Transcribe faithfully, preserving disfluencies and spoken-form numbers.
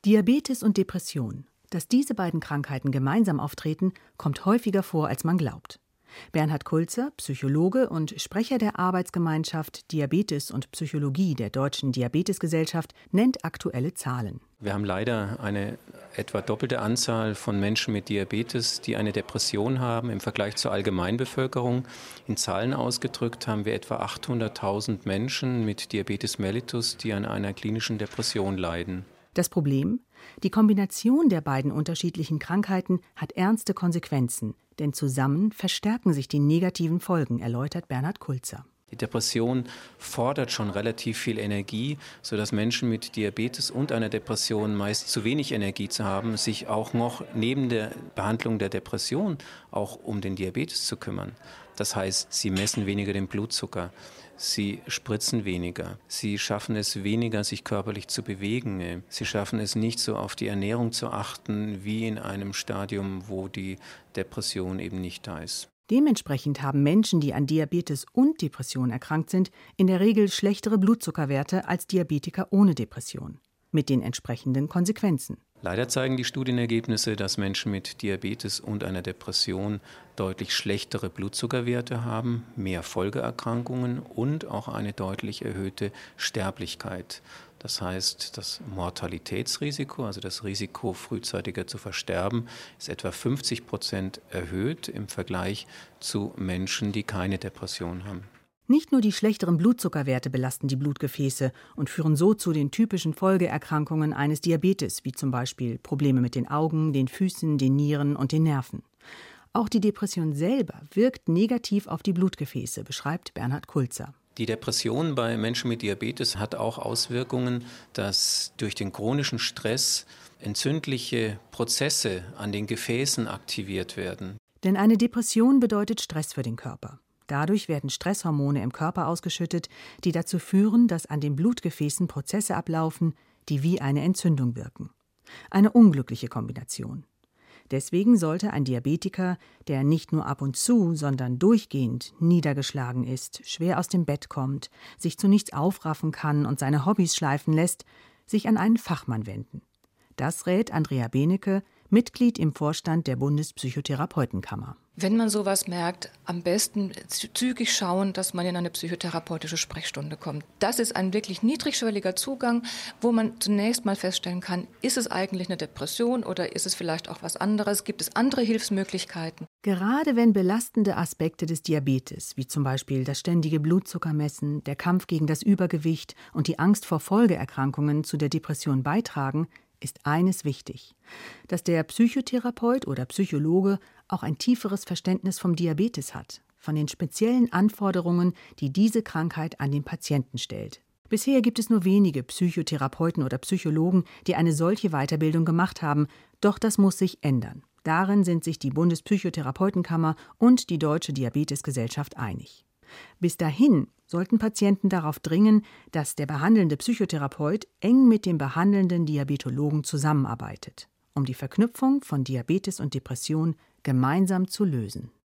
Diabetes und Depression. Dass diese beiden Krankheiten gemeinsam auftreten, kommt häufiger vor, als man glaubt. Bernhard Kulzer, Psychologe und Sprecher der Arbeitsgemeinschaft Diabetes und Psychologie der Deutschen Diabetesgesellschaft, nennt aktuelle Zahlen. Wir haben leider eine etwa doppelte Anzahl von Menschen mit Diabetes, die eine Depression haben im Vergleich zur Allgemeinbevölkerung. In Zahlen ausgedrückt haben wir etwa achthunderttausend Menschen mit Diabetes mellitus, die an einer klinischen Depression leiden. Das Problem? Die Kombination der beiden unterschiedlichen Krankheiten hat ernste Konsequenzen, denn zusammen verstärken sich die negativen Folgen, erläutert Bernhard Kulzer. Die Depression fordert schon relativ viel Energie, sodass Menschen mit Diabetes und einer Depression meist zu wenig Energie zu haben, sich auch noch neben der Behandlung der Depression auch um den Diabetes zu kümmern. Das heißt, sie messen weniger den Blutzucker, sie spritzen weniger, sie schaffen es weniger, sich körperlich zu bewegen, sie schaffen es nicht so auf die Ernährung zu achten, wie in einem Stadium, wo die Depression eben nicht da ist. Dementsprechend haben Menschen, die an Diabetes und Depression erkrankt sind, in der Regel schlechtere Blutzuckerwerte als Diabetiker ohne Depression. Mit den entsprechenden Konsequenzen. Leider zeigen die Studienergebnisse, dass Menschen mit Diabetes und einer Depression deutlich schlechtere Blutzuckerwerte haben, mehr Folgeerkrankungen und auch eine deutlich erhöhte Sterblichkeit. Das heißt, das Mortalitätsrisiko, also das Risiko, frühzeitiger zu versterben, ist etwa fünfzig Prozent erhöht im Vergleich zu Menschen, die keine Depression haben. Nicht nur die schlechteren Blutzuckerwerte belasten die Blutgefäße und führen so zu den typischen Folgeerkrankungen eines Diabetes, wie zum Beispiel Probleme mit den Augen, den Füßen, den Nieren und den Nerven. Auch die Depression selber wirkt negativ auf die Blutgefäße, beschreibt Bernhard Kulzer. Die Depression bei Menschen mit Diabetes hat auch Auswirkungen, dass durch den chronischen Stress entzündliche Prozesse an den Gefäßen aktiviert werden. Denn eine Depression bedeutet Stress für den Körper. Dadurch werden Stresshormone im Körper ausgeschüttet, die dazu führen, dass an den Blutgefäßen Prozesse ablaufen, die wie eine Entzündung wirken. Eine unglückliche Kombination. Deswegen sollte ein Diabetiker, der nicht nur ab und zu, sondern durchgehend niedergeschlagen ist, schwer aus dem Bett kommt, sich zu nichts aufraffen kann und seine Hobbys schleifen lässt, sich an einen Fachmann wenden. Das rät Andrea Benecke, Mitglied im Vorstand der Bundespsychotherapeutenkammer. Wenn man sowas merkt, am besten zügig schauen, dass man in eine psychotherapeutische Sprechstunde kommt. Das ist ein wirklich niedrigschwelliger Zugang, wo man zunächst mal feststellen kann, ist es eigentlich eine Depression oder ist es vielleicht auch was anderes? Gibt es andere Hilfsmöglichkeiten? Gerade wenn belastende Aspekte des Diabetes, wie zum Beispiel das ständige Blutzuckermessen, der Kampf gegen das Übergewicht und die Angst vor Folgeerkrankungen zu der Depression beitragen, ist eines wichtig, dass der Psychotherapeut oder Psychologe auch ein tieferes Verständnis vom Diabetes hat, von den speziellen Anforderungen, die diese Krankheit an den Patienten stellt. Bisher gibt es nur wenige Psychotherapeuten oder Psychologen, die eine solche Weiterbildung gemacht haben, doch das muss sich ändern. Darin sind sich die Bundespsychotherapeutenkammer und die Deutsche Diabetesgesellschaft einig. Bis dahin sollten Patienten darauf dringen, dass der behandelnde Psychotherapeut eng mit dem behandelnden Diabetologen zusammenarbeitet, um die Verknüpfung von Diabetes und Depression gemeinsam zu lösen.